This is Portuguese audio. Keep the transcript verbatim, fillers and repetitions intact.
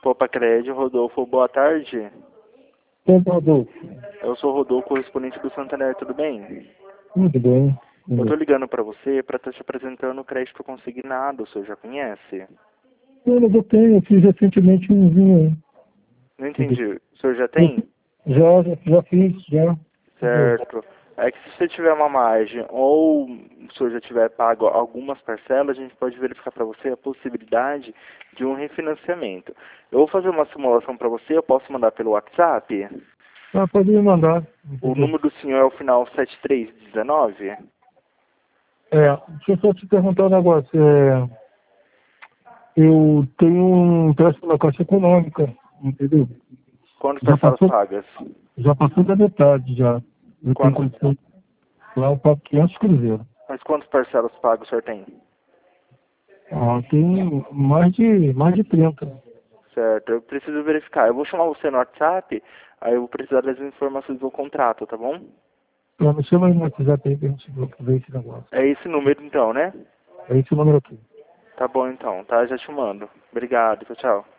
Copacred, Rodolfo, boa tarde. Oi, Rodolfo. Eu sou o Rodolfo, correspondente do Santander, tudo bem? Muito bem. Eu tô ligando pra você pra estar te apresentando o crédito consignado, o senhor já conhece? Eu não tenho, eu fiz recentemente um vinho. Não entendi, o senhor já tem? Já, já, já fiz, já. Certo. É que se você tiver uma margem ou o senhor já tiver pago algumas parcelas, a gente pode verificar para você a possibilidade de um refinanciamento. Eu vou fazer uma simulação para você, eu posso mandar pelo WhatsApp? Ah, pode me mandar. O número do senhor é o final sete três um nove? É, deixa eu só te perguntar um negócio. É, eu tenho um empréstimo na Caixa Econômica, entendeu? Quantas Já parcelas passou, pagas? já passou da metade já. Eu tenho Quantas, condição. Lá eu pago quinhentos cruzeiros. mas quantas parcelas pagas o senhor tem? Ah, tem mais de, mais de trinta. Certo, eu preciso verificar. Eu vou chamar você no WhatsApp, aí eu vou precisar das informações do contrato, tá bom? Não, me chama aí no WhatsApp aí pra gente ver esse negócio. É esse número então, né? É esse o número aqui. Tá bom então, tá? Já te mando. Obrigado, tchau, tchau.